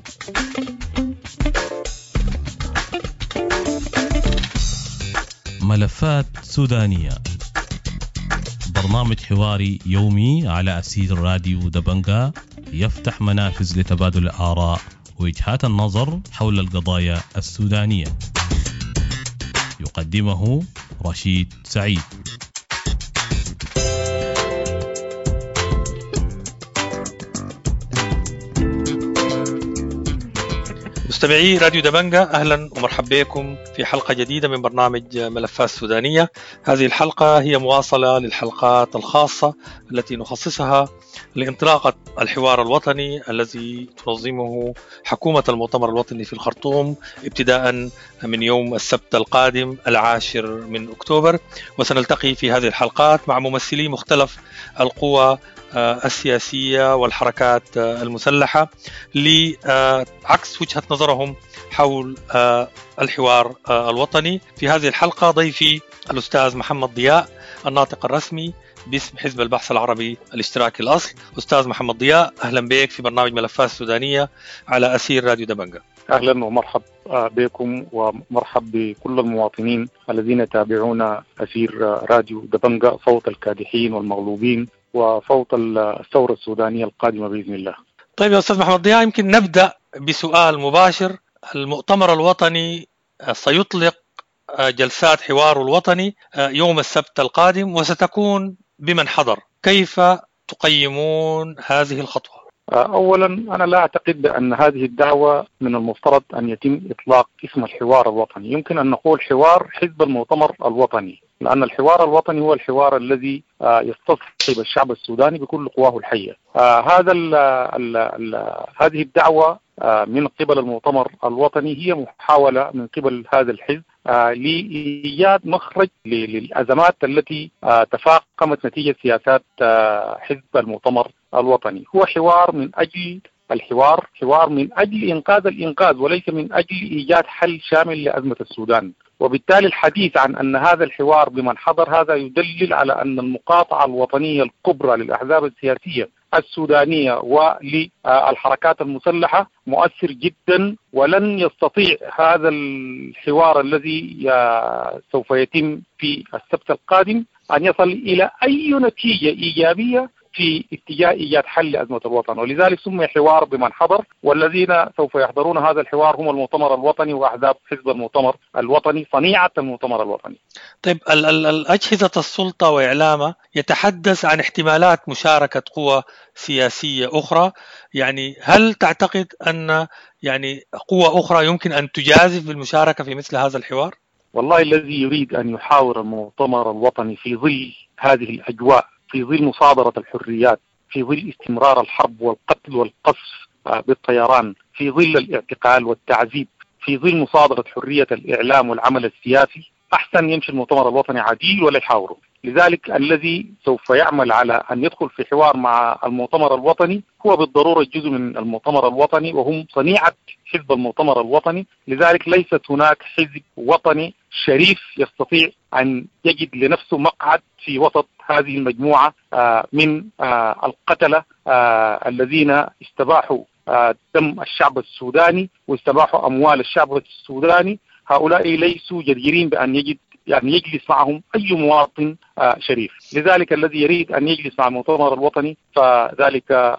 ملفات سودانية، برنامج حواري يومي على أثير راديو دبنجة يفتح منافذ لتبادل الآراء ووجهات النظر حول القضايا السودانية. يقدمه رشيد سعيد. مستمعي راديو دبنجة، أهلا ومرحبا بكم في حلقة جديدة من برنامج ملفات سودانية. هذه الحلقة هي مواصلة للحلقات الخاصة التي نخصصها لانطلاقة الحوار الوطني الذي تنظمه حكومة المؤتمر الوطني في الخرطوم ابتداء من يوم السبت القادم 10 من أكتوبر. وسنلتقي في هذه الحلقات مع ممثلي مختلف القوى السياسية والحركات المسلحة لعكس وجهة نظرهم حول الحوار الوطني. في هذه الحلقة ضيفي الأستاذ محمد ضياء، الناطق الرسمي باسم حزب البحث العربي الاشتراكي الأصل. أستاذ محمد ضياء، أهلا بك في برنامج ملفات سودانية على أثير راديو دبنجة. أهلا ومرحب بكم ومرحب بكل المواطنين الذين يتابعون أثير راديو دبنجة، صوت الكادحين والمغلوبين وصوت الثورة السودانية القادمة بإذن الله. طيب يا أستاذ محمد ضياء، يمكن نبدأ بسؤال مباشر. المؤتمر الوطني سيطلق جلسات حواره الوطني يوم السبت القادم وستكون بمن حضر، كيف تقيمون هذه الخطوة؟ أولا، أنا لا أعتقد بأن هذه الدعوة من المفترض أن يتم إطلاق اسم الحوار الوطني. يمكن أن نقول حوار حزب المؤتمر الوطني، لأن الحوار الوطني هو الحوار الذي يستصحب الشعب السوداني بكل قواه الحية. هذه الدعوة من قبل المؤتمر الوطني هي محاولة من قبل هذا الحزب لإيجاد مخرج للأزمات التي تفاقمت نتيجة سياسات حزب المؤتمر الوطني. هو حوار من أجل الحوار، حوار من أجل إنقاذ الإنقاذ وليس من أجل إيجاد حل شامل لأزمة السودان. وبالتالي الحديث عن أن هذا الحوار بمن حضر هذا يدلل على أن المقاطعة الوطنية الكبرى للأحزاب السياسية السودانية وللحركات المسلحة مؤثر جدا، ولن يستطيع هذا الحوار الذي سوف يتم في السبت القادم أن يصل إلى أي نتيجة إيجابية في اتجاه إيجاد حل لأزمة الوطن، ولذلك سمي حوار بمن حضر، والذين سوف يحضرون هذا الحوار هم المؤتمر الوطني وأحزاب حزب المؤتمر الوطني، صنيعة المؤتمر الوطني. طيب، الأجهزة السلطة وإعلامها يتحدث عن احتمالات مشاركة قوى سياسية أخرى، يعني هل تعتقد أن قوى أخرى يمكن أن تجازف بالمشاركة في مثل هذا الحوار؟ والله الذي يريد أن يحاور المؤتمر الوطني في ظل هذه الأجواء، في ظل مصادرة الحريات، في ظل استمرار الحرب والقتل والقصف بالطيران، في ظل الاعتقال والتعذيب، في ظل مصادرة حرية الإعلام والعمل السياسي، أحسن يمشي المؤتمر الوطني عديل ولا يحاوره. لذلك الذي سوف يعمل على أن يدخل في حوار مع المؤتمر الوطني هو بالضرورة جزء من المؤتمر الوطني، وهم صنيعة حزب المؤتمر الوطني. لذلك ليست هناك حزب وطني شريف يستطيع أن يجد لنفسه مقعد في وسط هذه المجموعة من القتلة الذين استباحوا دم الشعب السوداني واستباحوا أموال الشعب السوداني. هؤلاء ليسوا جديرين بأن يجلس معهم أي مواطن شريف. لذلك الذي يريد أن يجلس مع المؤتمر الوطني فذلك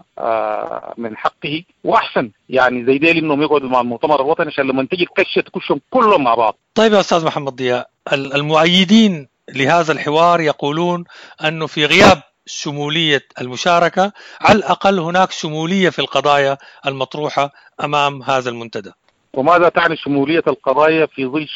من حقه، وأحسن زي ديل إنهم يقعدوا مع المؤتمر الوطني عشان لما تجي الكشة تكشهم كلهم مع بعض. طيب يا أستاذ محمد ضياء، المؤيدين لهذا الحوار يقولون أنه في غياب شمولية المشاركة على الأقل هناك شمولية في القضايا المطروحة أمام هذا المنتدى. وماذا تعني شمولية القضايا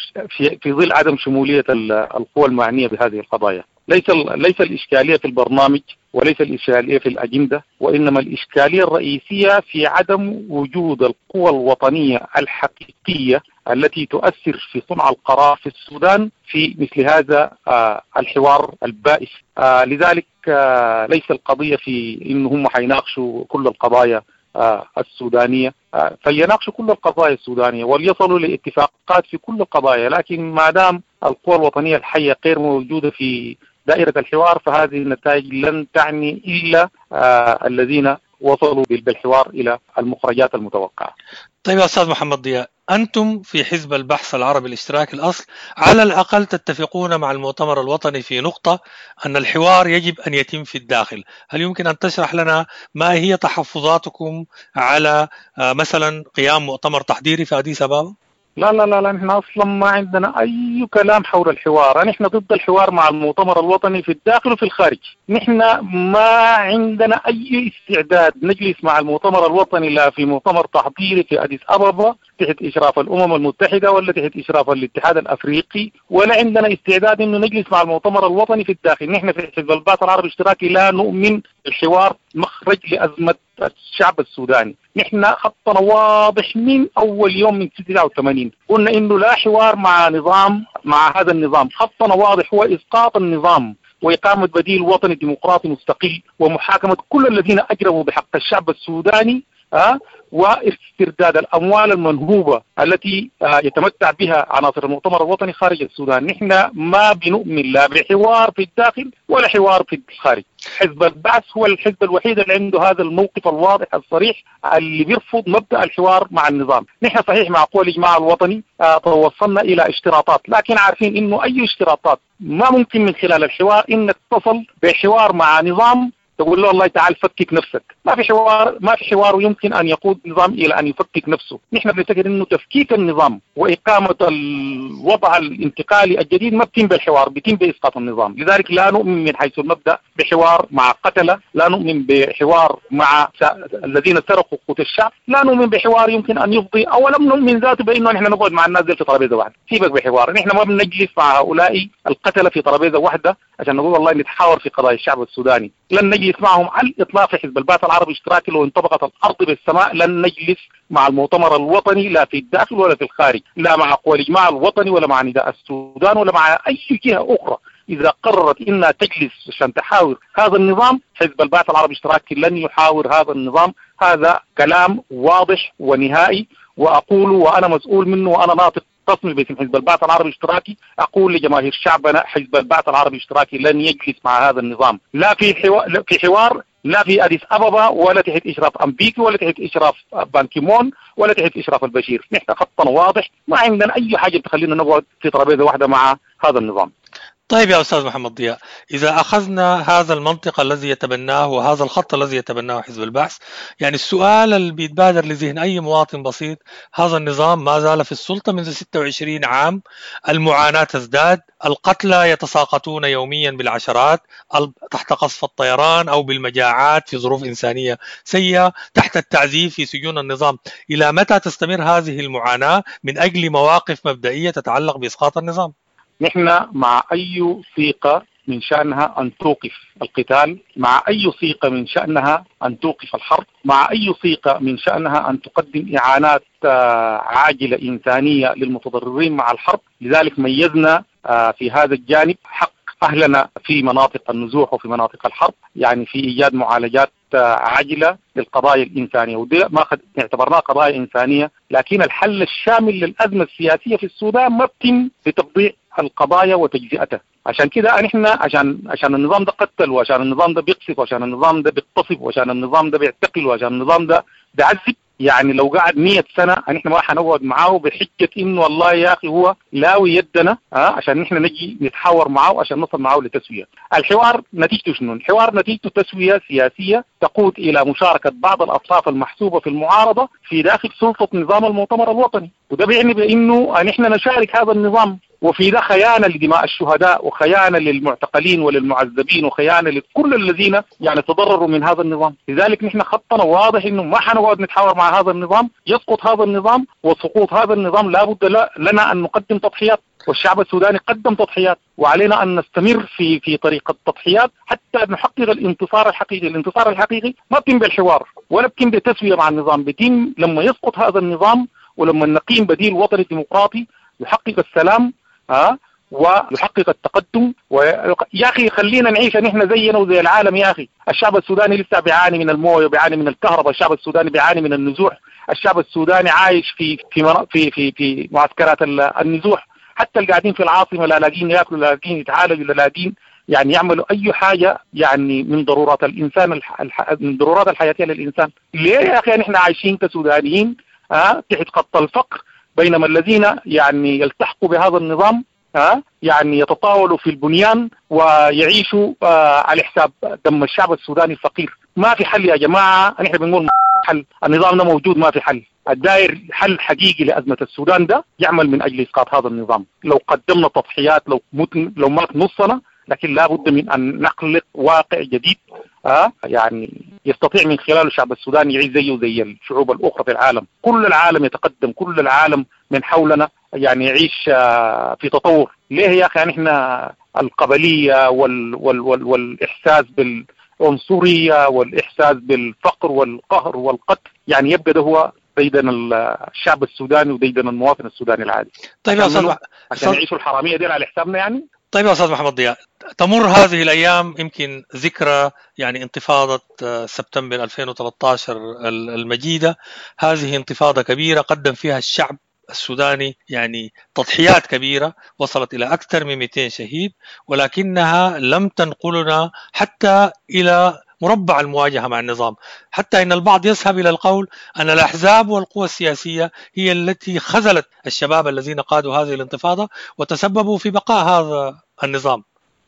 في ظل عدم شمولية القوى المعنية بهذه القضايا؟ ليس الإشكالية في البرنامج وليس الإشكالية في الأجندة، وإنما الإشكالية الرئيسية في عدم وجود القوى الوطنية الحقيقية التي تؤثر في صنع القرار في السودان في مثل هذا الحوار البائس. لذلك ليس القضية في إنهم حيناقشوا كل القضايا السودانية، فليناقشوا كل القضايا السودانية وليصلوا لاتفاقات في كل القضايا، لكن ما دام القوى الوطنية الحية غير موجودة في دائرة الحوار فهذه النتائج لن تعني إلا الذين وصلوا بالحوار إلى المخرجات المتوقعة. طيب يا أستاذ محمد ضياء، أنتم في حزب البحث العربي الاشتراكي الأصل على الأقل تتفقون مع المؤتمر الوطني في نقطة أن الحوار يجب أن يتم في الداخل. هل يمكن أن تشرح لنا ما هي تحفظاتكم على مثلا قيام مؤتمر تحضيري في أديس أبابا؟ لا لا لا لا، نحن أصلا ما عندنا أي كلام حول الحوار. نحن ضد الحوار مع المؤتمر الوطني في الداخل وفي الخارج. نحن ما عندنا أي استعداد نجلس مع المؤتمر الوطني لا في مؤتمر تحضيري في أديس أبابا تحت إشراف الأمم المتحدة ولا تحت إشراف الاتحاد الأفريقي، ولا عندنا استعداد إنه نجلس مع المؤتمر الوطني في الداخل. نحن في حزب البعث العربي الاشتراكي لا نؤمن الحوار مخرج لأزمة الشعب السوداني. نحن خطنا واضح من أول يوم من 86، قلنا إنه لا حوار مع هذا النظام. خطنا واضح هو إسقاط النظام وإقامة بديل وطني ديمقراطي مستقل ومحاكمة كل الذين أجرموا بحق الشعب السوداني، واسترداد الأموال المنهوبة التي يتمتع بها عناصر المؤتمر الوطني خارج السودان. نحن ما بنؤمن لا بحوار في الداخل ولا حوار في الخارج. حزب البعث هو الحزب الوحيد اللي عنده هذا الموقف الواضح الصريح اللي بيرفض مبدأ الحوار مع النظام. نحن صحيح مع قوى الإجماع الوطني توصلنا إلى اشتراطات، لكن عارفين إنه أي اشتراطات ما ممكن من خلال الحوار إنك تصل بحوار مع نظام تقول له والله تعال فكك نفسك. ما في حوار ويمكن أن يقود نظام إلى أن يفكك نفسه. نحن بنعتقد إنه تفكيك النظام وإقامة الوضع الانتقالي الجديد ما بتم بالحوار، بتم بإسقاط النظام. لذلك لا نؤمن من حيث المبدأ بحوار مع قتلة، لا نؤمن بحوار مع الذين سرقوا قوت الشعب، لا نؤمن بحوار يمكن أن يفضي، أو لم نؤمن ذاته بأنه نحن نقعد مع الناس في طرابيزة واحدة. سيبك بحوار، نحن ما بنجلس مع هؤلاء القتلة في طرابيزة واحدة عشان نقول والله نتحاور في قضايا الشعب السوداني. لن نجلس معهم على الإطلاق في حزب البعث العربي الاشتراكي. لو انطبقت الأرض بالسماء لن نجلس مع المؤتمر الوطني لا في الداخل ولا في الخارج، لا مع قوى الإجماع الوطني ولا مع نداء السودان ولا مع أي جهة أخرى. إذا قررت إنها تجلس عشان تحاور هذا النظام، حزب البعث العربي الاشتراكي لن يحاور هذا النظام. هذا كلام واضح ونهائي، وأقول وأنا مسؤول منه وأنا ناطق رسمي باسم حزب البعث العربي الاشتراكي. أقول لجماهير شعبنا حزب البعث العربي الاشتراكي لن يجلس مع هذا النظام، لا في حوار لا في أديس أبابا ولا تحت إشراف أمبيكي ولا تحت إشراف بانكيمون ولا تحت إشراف البشير. نحن خطنا واضح، ما عندنا أي حاجة تخلينا نقعد في ترابيزة واحدة مع هذا النظام. طيب يا أستاذ محمد ضياء، إذا أخذنا هذا المنطق الذي يتبناه وهذا الخط الذي يتبناه حزب البعث، يعني السؤال اللي بيتبادر لذهن أي مواطن بسيط، هذا النظام ما زال في السلطة منذ 26 عام، المعاناة تزداد، القتلى يتساقطون يوميا بالعشرات تحت قصف الطيران أو بالمجاعات في ظروف إنسانية سيئة، تحت التعذيب في سجون النظام. إلى متى تستمر هذه المعاناة من أجل مواقف مبدئية تتعلق بإسقاط النظام؟ نحن مع أي ثقة من شأنها أن توقف القتال، مع أي ثقة من شأنها أن توقف الحرب، مع أي ثقة من شأنها أن تقدم إعانات عاجلة إنسانية للمتضررين مع الحرب. لذلك ميزنا في هذا الجانب حق أهلنا في مناطق النزوح وفي مناطق الحرب، يعني في إيجاد معالجات عاجلة للقضايا الإنسانية، وده ما اعتبرناه قضايا إنسانية. لكن الحل الشامل للأزمة السياسية في السودان ما بتم بتطبيع القضايا وتجزئتها. عشان كده نحن عشان النظام ده قتل، وعشان النظام ده بيقصف، وعشان النظام ده بيغتصب، وعشان النظام ده بيعتقل، وعشان النظام ده بيعذب، يعني لو قعد 100 سنة نحن ما حنقعد معاه بحجة إنه والله يا أخي هو لاوي يدنا عشان نحن نجي نتحاور معاه عشان نصل معاه لتسوية. الحوار نتيجته شنو؟ الحوار نتيجته تسوية سياسية تقود إلى مشاركة بعض الأطراف المحسوبة في المعارضة في داخل سلطة نظام المؤتمر الوطني، وده بيعني بأنه نحن نشارك هذا النظام، وفي ده خيانة لدماء الشهداء وخيانة للمعتقلين وللمعذبين وخيانة لكل الذين يعني تضرروا من هذا النظام. لذلك نحن خطنا واضح إنه ما حنقعد نتحاور مع هذا النظام. يسقط هذا النظام وسقوط هذا النظام لابد لنا أن نقدم تضحيات، والشعب السوداني قدم تضحيات، وعلينا أن نستمر في طريق التضحيات حتى نحقق الانتصار الحقيقي. الانتصار الحقيقي ما بتم بالحوار ولا بتم بالتسوية مع النظام، بتم لما يسقط هذا النظام ولما نقيم بديل وطني ديمقراطي يحقق السلام ويحقق التقدم. يا أخي خلينا نعيش نحن زينا وزي العالم. يا أخي الشعب السوداني لسه بيعاني من المويه وبيعاني من الكهرباء، الشعب السوداني بيعاني من النزوح، الشعب السوداني عايش في معسكرات النزوح، حتى اللي قاعدين في العاصمة لا لاقين ياكلوا لا لاقين يتعالجوا لا لاقين يعني يعملوا أي حاجة يعني من ضرورات الإنسان من ضرورات الحياتية للإنسان. ليه يا أخي نحن عايشين كسودانيين تحت خط الفقر، بينما الذين يعني يلتحقوا بهذا النظام يعني يتطاولوا في البنيان ويعيشوا على حساب دم الشعب السوداني الفقير؟ ما في حل يا جماعة. نحن بنقول حل، النظام ده موجود، ما في حل. الداير حل حقيقي لأزمة السودان ده يعمل من أجل إسقاط هذا النظام. لو قدمنا تضحيات، لو مات نصنا، لكن لا بد من أن نخلق واقع جديد يعني يستطيع من خلاله الشعب السوداني يعيش زيه زي الشعوب الأخرى في العالم. كل العالم يتقدم، كل العالم من حولنا يعني يعيش في تطور. ليه يا أخي نحن القبلية والإحساس بالعنصرية والإحساس بالفقر والقهر والقتل يعني يبقى ده هو ديدن الشعب السوداني وديدن المواطن السوداني العادي؟ طيب يا أستاذ، عشان يعيشوا الحرامية دي على حسابنا يعني. طيب يا أستاذ محمد ضياء، تمر هذه الأيام يمكن ذكرى يعني انتفاضة سبتمبر 2013 المجيدة. هذه انتفاضة كبيرة قدم فيها الشعب السوداني يعني تضحيات كبيرة وصلت إلى أكثر من 200 شهيد، ولكنها لم تنقلنا حتى إلى مربع المواجهة مع النظام، حتى إن البعض يذهب إلى القول أن الأحزاب والقوى السياسية هي التي خذلت الشباب الذين قادوا هذه الانتفاضة وتسببوا في بقاء هذا النظام.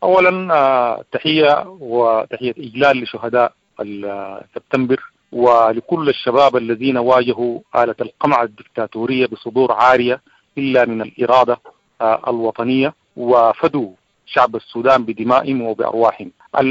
أولا تحية وتحية إجلال لشهداء سبتمبر ولكل الشباب الذين واجهوا آلة القمع الدكتاتورية بصدور عارية إلا من الإرادة الوطنية، وفدوا شعب السودان بدمائهم وبأرواحهم.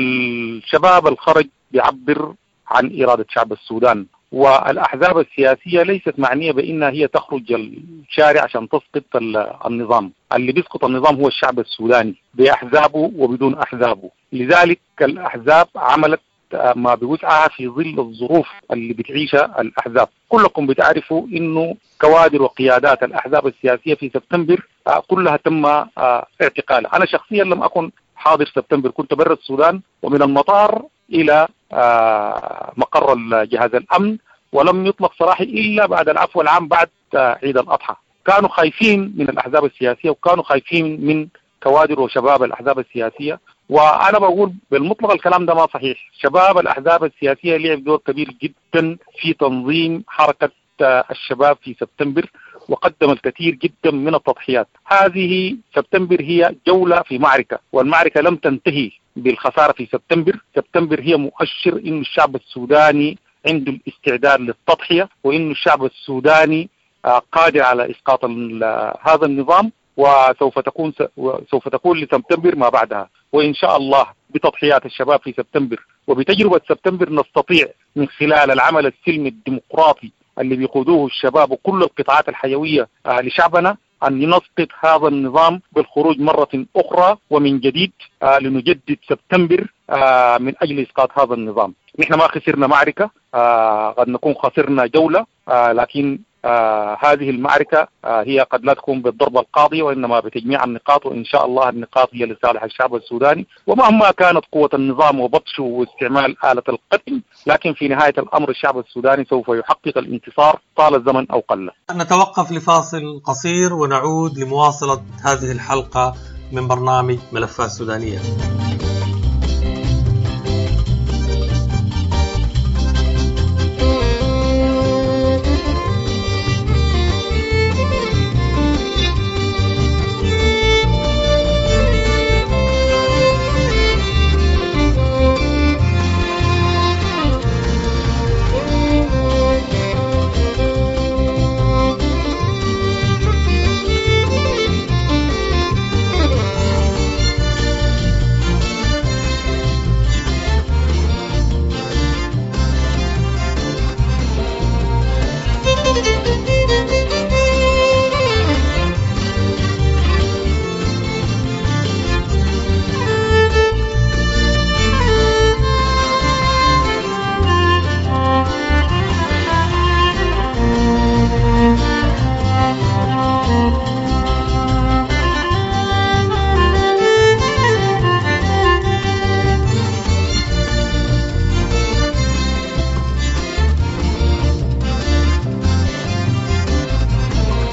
الشباب الخرج بيعبر عن إرادة شعب السودان، والأحزاب السياسية ليست معنية بأنها هي تخرج الشارع عشان تسقط النظام. اللي بيسقط النظام هو الشعب السوداني بأحزابه وبدون أحزابه. لذلك الأحزاب عملت ما بوسعها في ظل الظروف اللي بتعيشها الأحزاب. كلكم بتعرفوا إنه كوادر وقيادات الأحزاب السياسية في سبتمبر كلها تم اعتقالها. أنا شخصيا لم أكن حاضر سبتمبر، كنت برا السودان، ومن المطار إلى مقر جهاز الأمن، ولم يطلق سراحي إلا بعد العفو العام بعد عيد الأضحى. كانوا خايفين من الأحزاب السياسية وكانوا خايفين من كوادر وشباب الأحزاب السياسية، وأنا بقول بالمطلق الكلام ده ما صحيح. شباب الأحزاب السياسية لعب دور كبير جدا في تنظيم حركة الشباب في سبتمبر، وقدم الكثير جدا من التضحيات. هذه سبتمبر هي جولة في معركة، والمعركة لم تنتهي بالخسارة في سبتمبر. سبتمبر هي مؤشر إن الشعب السوداني عنده الاستعداد للتضحية، وإن الشعب السوداني قادر على إسقاط هذا النظام، وسوف تكون لسبتمبر ما بعدها. وإن شاء الله بتضحيات الشباب في سبتمبر وبتجربة سبتمبر نستطيع من خلال العمل السلمي الديمقراطي اللي بيقودوه الشباب وكل القطاعات الحيوية لشعبنا أن نسقط هذا النظام بالخروج مرة أخرى ومن جديد لنجدد سبتمبر من أجل إسقاط هذا النظام. نحن ما خسرنا معركة، قد نكون خسرنا جولة، لكن هذه المعركة هي قد لا تكون بالضربة القاضية، وإنما بتجميع النقاط، وإن شاء الله النقاط هي لصالح الشعب السوداني. ومهما كانت قوة النظام وبطشه واستعمال آلة القتل، لكن في نهاية الأمر الشعب السوداني سوف يحقق الانتصار طال الزمن أو قل. نتوقف لفاصل قصير ونعود لمواصلة هذه الحلقة من برنامج ملفات سودانية.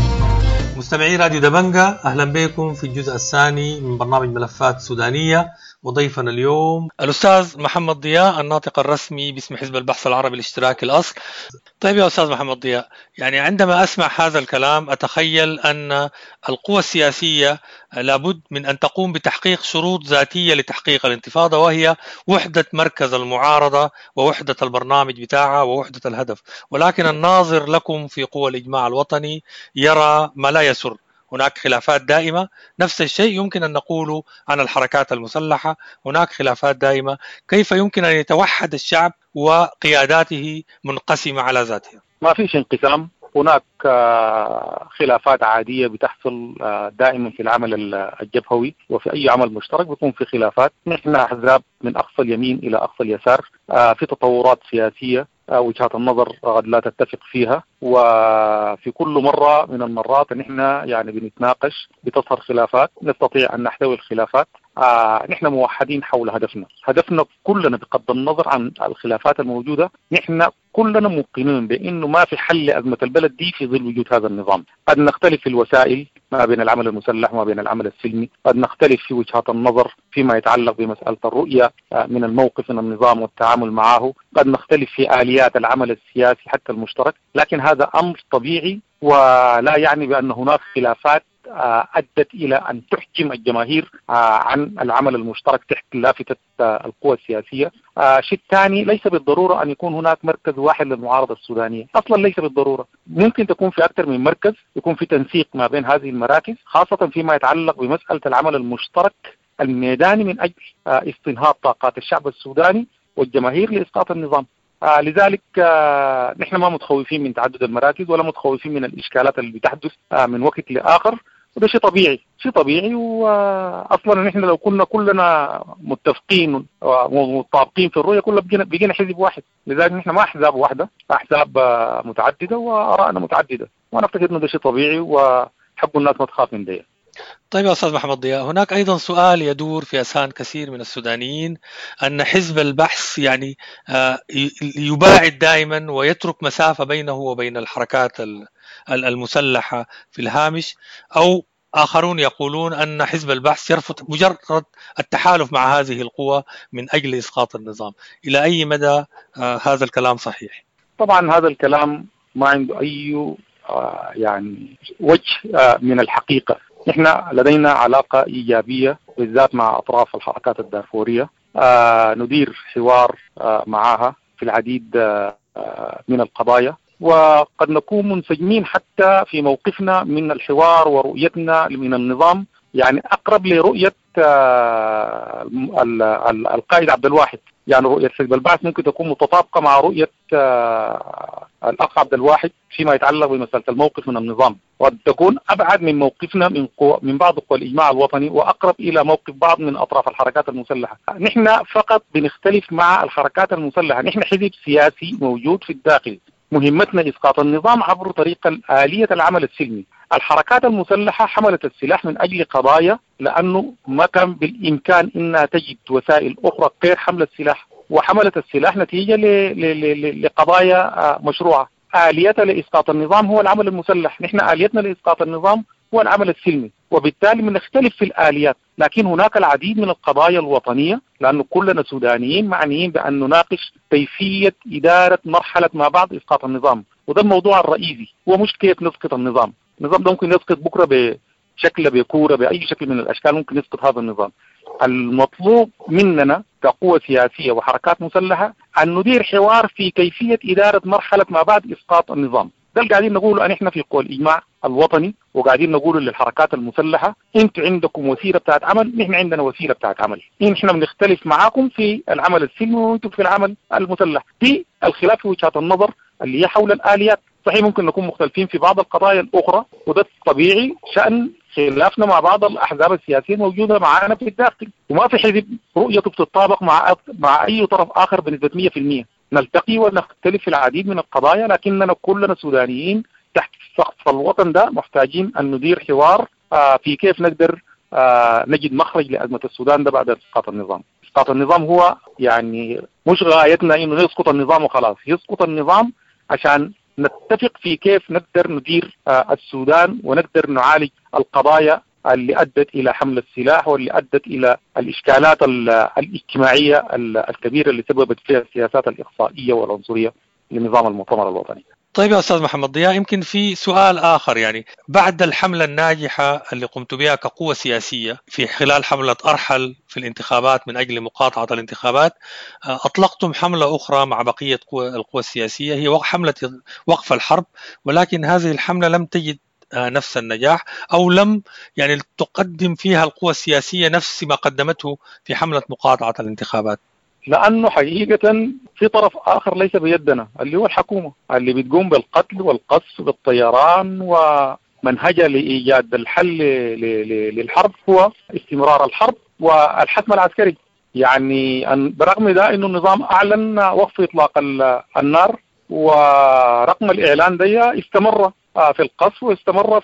مستمعي راديو دبنجة، أهلا بكم في الجزء الثاني من برنامج ملفات سودانية، وضيفنا اليوم الأستاذ محمد ضياء، الناطق الرسمي باسم حزب البحث العربي الاشتراكي الأصل. طيب يا أستاذ محمد ضياء، يعني عندما أسمع هذا الكلام أتخيل أن القوى السياسية لابد من أن تقوم بتحقيق شروط ذاتية لتحقيق الانتفاضة، وهي وحدة مركز المعارضة ووحدة البرنامج بتاعها ووحدة الهدف. ولكن الناظر لكم في قوى الإجماع الوطني يرى ما لا يسر، هناك خلافات دائمة. نفس الشيء يمكن أن نقوله عن الحركات المسلحة، هناك خلافات دائمة. كيف يمكن أن يتوحد الشعب وقياداته منقسمة على ذاتها؟ ما فيش انقسام، هناك خلافات عادية بتحصل دائما في العمل الجبهوي، وفي أي عمل مشترك بيكون في خلافات. نحن أحزاب من أقصى اليمين إلى أقصى اليسار، في تطورات سياسية وجهات النظر قد لا تتفق فيها، وفي كل مرة من المرات نحن يعني بنتناقش، بتظهر خلافات، نستطيع أن نحتوي الخلافات. نحن موحدين حول هدفنا كلنا بغض النظر عن الخلافات الموجودة. نحن كلنا موقنين بأنه ما في حل لأزمة البلد دي في ظل وجود هذا النظام. قد نختلف في الوسائل ما بين العمل المسلح وما بين العمل السلمي، قد نختلف في وجهات النظر فيما يتعلق بمسألة الرؤية من الموقف من النظام والتعامل معه، قد نختلف في آليات العمل السياسي حتى المشترك، لكن هذا أمر طبيعي ولا يعني بأن هناك خلافات أدت إلى أن تحجم الجماهير عن العمل المشترك تحت لافتة القوى السياسية. شيء ثاني، ليس بالضرورة أن يكون هناك مركز واحد للمعارضة السودانية، أصلا ليس بالضرورة، ممكن تكون في أكثر من مركز، يكون في تنسيق ما بين هذه المراكز، خاصة فيما يتعلق بمسألة العمل المشترك الميداني من أجل استنهاض طاقات الشعب السوداني والجماهير لإسقاط النظام. لذلك نحن ما متخوفين من تعدد المراكز ولا متخوفين من الإشكالات اللي بتحدث من وقت لآخر، وده شيء طبيعي. واصلا نحن لو كنا كلنا متفقين ومتطابقين في الرؤيه كلنا بقينا حزب واحد. لذلك نحن ما احزاب واحده، احزاب متعدده وارائنا متعدده، وانا اعتقد انه ده شيء طبيعي وحق الناس ما تخاف من ده. طيب يا أستاذ محمد ضياء، هناك أيضا سؤال يدور في أذهان كثير من السودانيين، أن حزب البحث يعني يباعد دائما ويترك مسافة بينه وبين الحركات المسلحة في الهامش، أو آخرون يقولون أن حزب البحث يرفض مجرد التحالف مع هذه القوى من أجل إسقاط النظام. إلى أي مدى هذا الكلام صحيح؟ طبعا هذا الكلام ما عنده أي يعني وجه من الحقيقة. نحن لدينا علاقة إيجابية بالذات مع أطراف الحركات الدارفورية، ندير حوار معها في العديد من القضايا، وقد نكون منسجمين حتى في موقفنا من الحوار ورؤيتنا من النظام، يعني أقرب لرؤية القائد عبد الواحد. يعني رؤية حزب البعث ممكن تكون متطابقة مع رؤية الأخ عبد الواحد فيما يتعلق بمسألة الموقف من النظام، وقد تكون أبعد من موقفنا من بعض قوى الإجماع الوطني، وأقرب إلى موقف بعض من أطراف الحركات المسلحة. نحن فقط بنختلف مع الحركات المسلحة، نحن حزب سياسي موجود في الداخل، مهمتنا إسقاط النظام عبر طريقة آلية العمل السلمي. الحركات المسلحة حملت السلاح من أجل قضايا، لأنه ما كان بالإمكان إنها تجد وسائل أخرى غير حمل السلاح، وحملت السلاح نتيجة لقضايا مشروعة. آليتها لإسقاط النظام هو العمل المسلح، نحن آليتنا لإسقاط النظام هو العمل السلمي، وبالتالي بنختلف في الآليات. لكن هناك العديد من القضايا الوطنية، لأنه كلنا سودانيين معنيين بأن نناقش كيفية إدارة مرحلة ما بعد إسقاط النظام، وده الموضوع الرئيسي، ومش كيف نسقط النظام. النظام ده ممكن يسقط بكرة بشكل بكورة بأي شكل من الأشكال، ممكن يسقط هذا النظام. المطلوب مننا كقوة سياسية وحركات مسلحة أن ندير حوار في كيفية إدارة مرحلة ما بعد إسقاط النظام. ده اللي قاعدين نقوله أن إحنا في قوى الإجماع الوطني، وقاعدين نقوله للحركات المسلحة، أنتوا عندكم وسيلة بتاعت عمل، نحن عندنا وسيلة بتاعت عمل، إحنا بنختلف معاكم في العمل السلمي وأنتم في العمل المسلح. دي الخلاف في وجهات النظر اللي هي حول الآليات. صحيح ممكن نكون مختلفين في بعض القضايا الأخرى، وده طبيعي شأن خلافنا مع بعض الأحزاب السياسية موجودة معانا في الداخل، وما في حزب رؤيته بتتطابق مع أي طرف آخر بنسبة 100%. نلتقي ونختلف في العديد من القضايا، لكننا كلنا سودانيين تحت سقف الوطن ده محتاجين أن ندير حوار في كيف نقدر نجد مخرج لأزمة السودان ده بعد إسقاط النظام. إسقاط النظام هو يعني مش غايتنا إنه نسقط النظام وخلاص، يسقط النظام عشان نتفق في كيف نقدر ندير السودان ونقدر نعالج القضايا اللي أدت إلى حمل السلاح واللي أدت إلى الإشكالات الاجتماعية الكبيرة اللي سببت فيها السياسات الإقصائية والعنصرية لنظام المؤتمر الوطني. طيب يا أستاذ محمد ضياء، يمكن في سؤال آخر، يعني بعد الحملة الناجحة اللي قمت بها كقوة سياسية في خلال حملة أرحل في الانتخابات من أجل مقاطعة الانتخابات، أطلقتم حملة أخرى مع بقية القوى السياسية هي حملة وقف الحرب، ولكن هذه الحملة لم تجد نفس النجاح أو لم يعني تقدم فيها القوى السياسية نفس ما قدمته في حملة مقاطعة الانتخابات. لأنه حقيقة في طرف آخر ليس بيدنا اللي هو الحكومة اللي بتقوم بالقتل والقصف بالطيران، ومنهجها لإيجاد الحل للحرب هو استمرار الحرب والحتم العسكري. يعني برغم ده إنه النظام أعلن وقف إطلاق النار، ورغم الإعلان ده استمر في القصف واستمر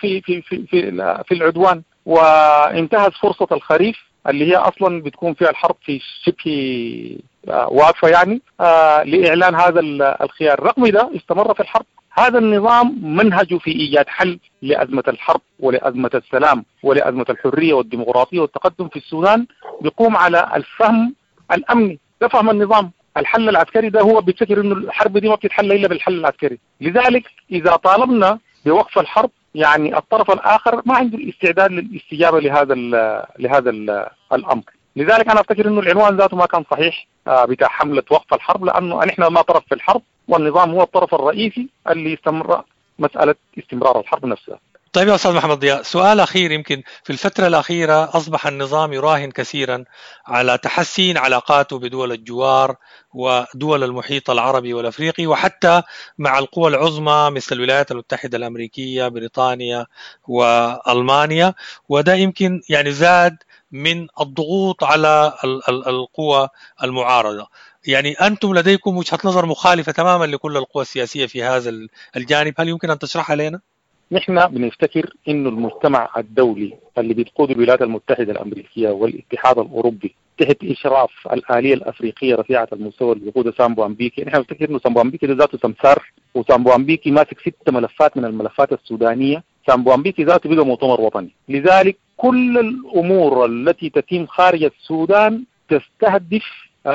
في العدوان، وانتهت فرصة الخريف اللي هي أصلا بتكون فيها الحرب في شبه واقفة يعني لإعلان هذا الخيار. رغم ده استمر في الحرب. هذا النظام منهجه في إيجاد حل لأزمة الحرب ولأزمة السلام ولأزمة الحرية والديمقراطية والتقدم في السودان بيقوم على الفهم الأمني. ده فهم النظام. الحل العسكري ده هو بيفكر إنه الحرب دي ما بتتحل إلا بالحل العسكري. لذلك إذا طالبنا بوقف الحرب يعني الطرف الآخر ما عنده الاستعداد للاستجابة لهذا الأمر. لذلك أنا أفتكر إنه العنوان ذاته ما كان صحيح بتاع حملة وقف الحرب، لأنه نحن ما طرف في الحرب والنظام هو الطرف الرئيسي اللي استمر مسألة استمرار الحرب نفسها. طيب يا أستاذ محمد ضياء، سؤال أخير. يمكن في الفترة الأخيرة أصبح النظام يراهن كثيرا على تحسين علاقاته بدول الجوار ودول المحيط العربي والأفريقي، وحتى مع القوى العظمى مثل الولايات المتحدة الأمريكية، بريطانيا وألمانيا، وده يمكن يعني زاد من الضغوط على القوى المعارضة. يعني أنتم لديكم وجهة نظر مخالفة تماما لكل القوى السياسية في هذا الجانب، هل يمكن أن تشرحها لنا؟ نحن بنفتكر إنه المجتمع الدولي اللي بتقود الولايات المتحدة الأمريكية والاتحاد الأوروبي تحت إشراف الآلية الأفريقية رفيعة المستوى اللي بيقودها سامبو أمبيكي. نحن بنفتكر إنه سامبو أمبيكي ذاته سمسار، وسامبو أمبيكي ماسك 6 ملفات من الملفات السودانية. سامبو أمبيكي ذاته بقى مؤتمر وطني. لذلك كل الأمور التي تتم خارج السودان تستهدف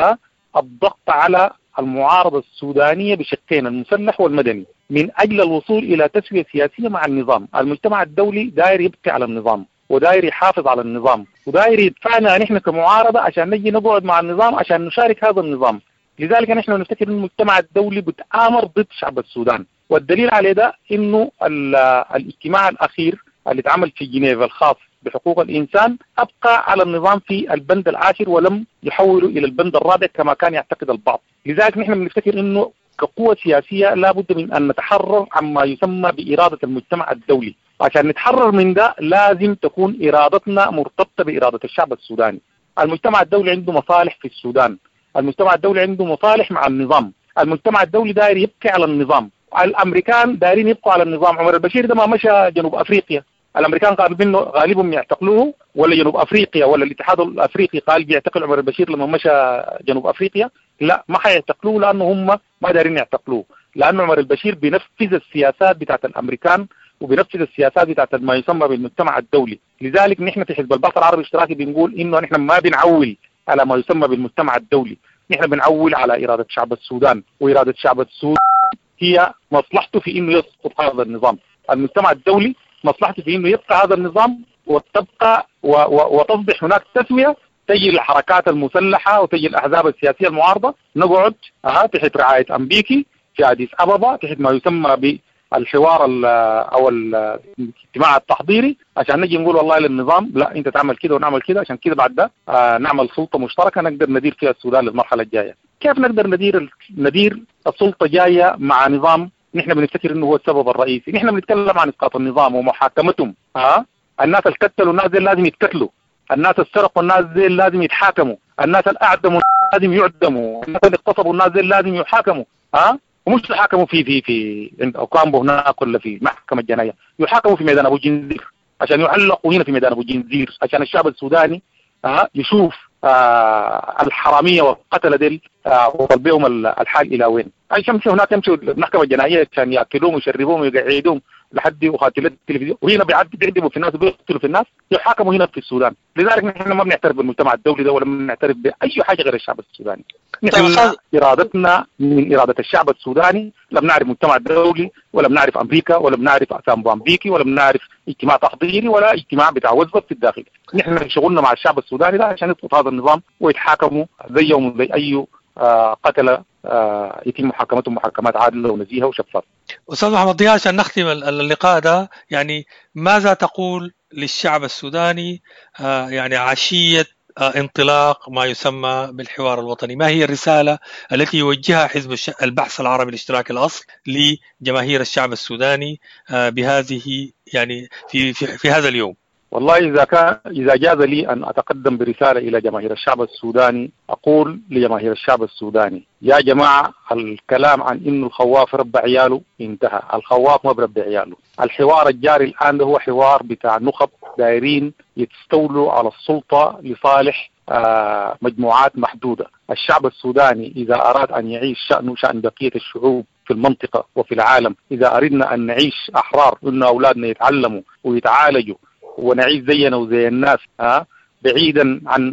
الضغط على المعارضة السودانية بشقين، المسلح والمدني، من أجل الوصول إلى تسوية سياسية مع النظام. المجتمع الدولي داير يبقى على النظام وداير يحافظ على النظام وداير يدفعنا نحن كمعارضة عشان نجي نقعد مع النظام عشان نشارك هذا النظام. لذلك نحن نفتكر أن المجتمع الدولي بتآمر ضد شعب السودان، والدليل على ده إنه الاجتماع الأخير اللي اتعمل في جنيف الخاص بحقوق الإنسان أبقى على النظام في البند العاشر ولم يحولوا إلى البند الرابع كما كان يعتقد البعض. لذلك نحن بنفتكر إنه كقوة سياسية لا بد من أن نتحرر عما يسمى بإرادة المجتمع الدولي. عشان نتحرر من ده لازم تكون إرادتنا مرتبطة بإرادة الشعب السوداني. المجتمع الدولي عنده مصالح في السودان، المجتمع الدولي عنده مصالح مع النظام، المجتمع الدولي داير يبقى على النظام. الأمريكان دايرين يبقوا على النظام. عمر البشير ده ما مشى جنوب أفريقيا، الأمريكان غالبهم يعتقلوه، ولا جنوب أفريقيا ولا الاتحاد الأفريقي قال بيعتقل عمر البشير لما مشى جنوب أفريقيا؟ لا، ما حيعتقلوه لأنه هم ما دارين يعتقلوه، لأن عمر البشير بينفذ السياسات بتاعت الأمريكان وبينفذ السياسات بتاعت ما يسمى بالمجتمع الدولي. لذلك نحن في حزب البعث العربي الاشتراكي بنقول إنه نحن ما بنعول على ما يسمى بالمجتمع الدولي، نحن بنعول على إرادة شعب السودان، وإرادة شعب السودان هي مصلحته في إنه يسقط هذا النظام. المجتمع الدولي مصلحته في إنه يبقى هذا النظام وتبقى وتصبح هناك تسوية، تجي الحركات المسلحة وتجي الأحزاب السياسية المعارضة نقعد تحت رعاية أمبيكي في أديس أبابا تحت ما يسمى بالحوار أو الاجتماع التحضيري عشان نجي نقول والله للنظام لا أنت تعمل كده ونعمل كده، عشان كده بعد ده نعمل سلطة مشتركة نقدر ندير فيها السودان للمرحلة الجاية. كيف نقدر ندير السلطة جاية مع نظام نحن بنفتكر انه هو السبب الرئيسي؟ نحن بنتكلم عن اسقاط النظام ومحاكمتهم. الناس اللي قتلوا الناس دي لازم يتقتلوا، الناس اللي سرقوا الناس دي لازم يتحاكموا، الناس اللي اعدموا لازم يعدموا، الناس اللي اغتصبوا الناس دي لازم يحاكموا. ومش يحاكموا في اوكامبو هناك ولا في محكمة الجناية، يحاكموا في ميدان ابو جنزير عشان يعلقوا هنا في ميدان ابو جنزير عشان الشعب السوداني يشوف الحرامية والقتلة ديل وصل بهم الحال إلى وين. عشان يمشوا هناك يمشوا المحكمة الجنائية عشان يأكلوهم ويشربوهم ويقعدوهم لحد وقاتلات التلفزيون، وهنا بيعذبوا في الناس وبيقتلوا في الناس، يحاكموا هنا في السودان. لذلك نحن ما بنعترف بالمجتمع الدولي ده ولا بنعترف بأي حاجة غير الشعب السوداني. نحن إرادتنا من إرادة الشعب السوداني، لا بنعرف مجتمع دولي ولا بنعرف أمريكا ولا بنعرف أسام بوامبيكي ولا بنعرف اجتماع تحضيري ولا اجتماع بتاع وزبط في الداخل. نحن شغلنا مع الشعب السوداني ده عشان يسقط هذا النظام ويتحاكموا زيهم زي أي قتلة يتم محاكمتهم محاكمات عادلة ونزيهة وشفافة. أستاذ محمد ضياء، عشان نختم اللقاء ده، يعني ماذا تقول للشعب السوداني يعني عشية انطلاق ما يسمى بالحوار الوطني؟ ما هي الرسالة التي يوجهها حزب البحث العربي الاشتراكي الأصل لجماهير الشعب السوداني بهذه يعني في هذا اليوم؟ والله إذا جاز لي أن أتقدم برسالة إلى جماهير الشعب السوداني، أقول لجماهير الشعب السوداني: يا جماعة، الكلام عن إنه الخواف رب عياله انتهى. الخواف ما برب عياله. الحوار الجاري الآن ده هو حوار بتاع نخب دايرين يتستولوا على السلطة لصالح مجموعات محدودة. الشعب السوداني إذا أراد أن يعيش شأنه شأن بقية الشعوب في المنطقة وفي العالم، إذا أردنا أن نعيش أحرار، إن أولادنا يتعلموا ويتعالجوا ونعيش زينا وزي الناس بعيدا عن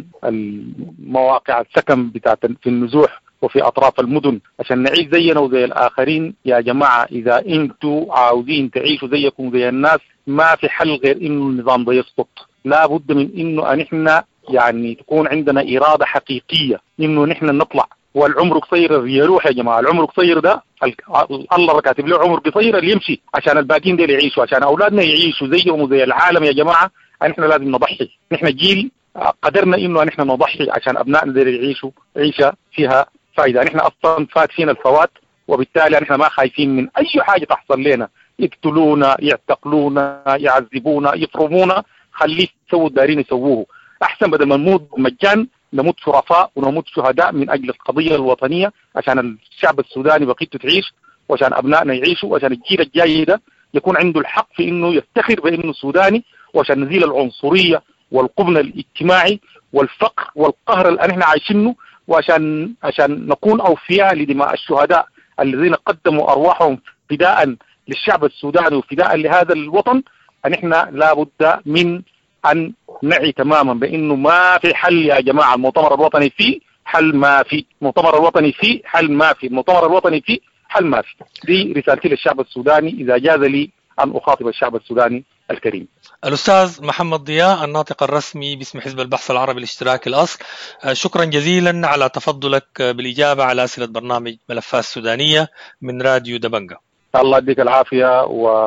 المواقع السكن بتاعت في النزوح وفي أطراف المدن، عشان نعيش زينا وزي الآخرين. يا جماعة، إذا أنتوا عاوزين تعيشوا زيكم زي الناس، ما في حل غير إنه النظام ده يسقط. لا بد من إنه نحن يعني تكون عندنا إرادة حقيقية إنه نحن نطلع. والعمر قصير يروح يا جماعة، العمر قصير ده الله كاتب له عمر قصير اللي يمشي عشان الباقيين دول يعيشوا، عشان أولادنا يعيشوا زيهم وزي العالم. يا جماعة، نحن لازم نضحي. نحن جيل قدرنا إنه نحن نضحي عشان أبنائنا دول يعيشوا عيشة فيها فائدة. نحن أصلا فات فينا الفوات، وبالتالي نحن ما خايفين من أي حاجة تحصل لنا. يقتلونا، يعتقلونا، يعذبونا، يفرمونا، خليه يسووا دارين يسووه. أحسن بدل ما نموت مجان نموت شرفاء ونموت شهداء من أجل القضية الوطنية، عشان الشعب السوداني بقيته تعيش، وعشان أبنائنا يعيشوا، وعشان الجيل الجاي ده يكون عنده الحق في إنه يفتخر بإنه سوداني، وعشان نزيل العنصرية والقبن الاجتماعي والفقر والقهر اللي نحن عايشينه، وعشان نكون أوفياء لدماء الشهداء الذين قدموا أرواحهم فداء للشعب السوداني وفداء لهذا الوطن. نحن لابد من أن نعي تماما بأنه ما في حل يا جماعة. المؤتمر الوطني فيه حل ما في، المؤتمر الوطني فيه حل ما في، المؤتمر الوطني فيه حل ما في. دي رسالتي للشعب السوداني إذا جاز لي أن أخاطب الشعب السوداني الكريم. الأستاذ محمد ضياء، الناطق الرسمي باسم حزب البحث العربي الاشتراكي الأصل، شكرا جزيلا على تفضلك بالإجابة على أسئلة برنامج ملفات سودانية من راديو دبنجة. الله يديك العافية،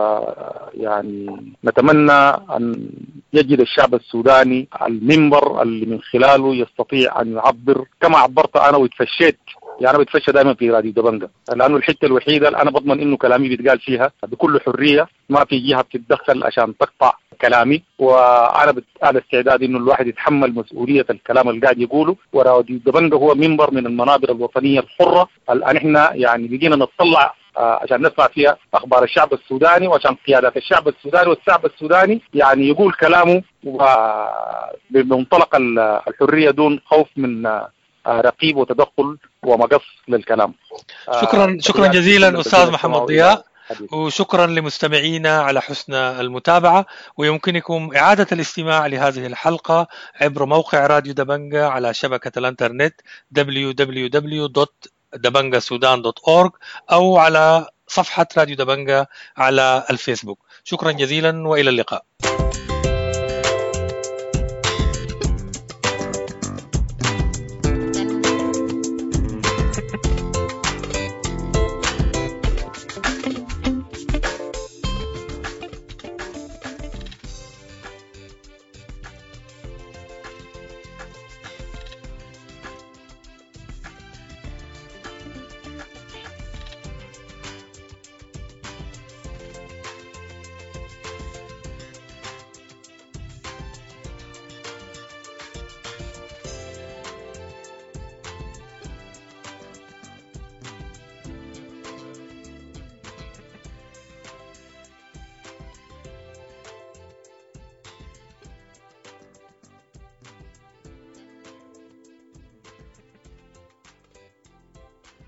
ويعني نتمنى أن يجد الشعب السوداني المنبر اللي من خلاله يستطيع أن يعبر كما عبرت أنا ويتفشيت. يعني أنا بتفشى دائما في راديو دبنجة، لأنه الحتة الوحيدة اللي أنا بضمن إنه كلامي بيتقال فيها بكل حرية، ما في جهة بتتدخل عشان تقطع كلامي. وأنا على استعداد إنه الواحد يتحمل مسؤولية الكلام اللي قاعد يقوله. وراديو دبنجة هو منبر من المنابر الوطنية الحرة الآن إحنا يعني بقينا نطلع عشان نسمع فيها أخبار الشعب السوداني، وعشان قيادات الشعب السوداني والشعب السوداني يعني يقول كلامه بمنطلق الحرية دون خوف من رقيب وتدخل ومقص للكلام. شكرا جزيلا أستاذ محمد ضياء، وشكرا لمستمعينا على حسن المتابعة. ويمكنكم إعادة الاستماع لهذه الحلقة عبر موقع راديو دبنجة على شبكة الانترنت www.dabangaSudan.org أو على صفحة راديو دبنجة على الفيسبوك. شكرا جزيلا وإلى اللقاء.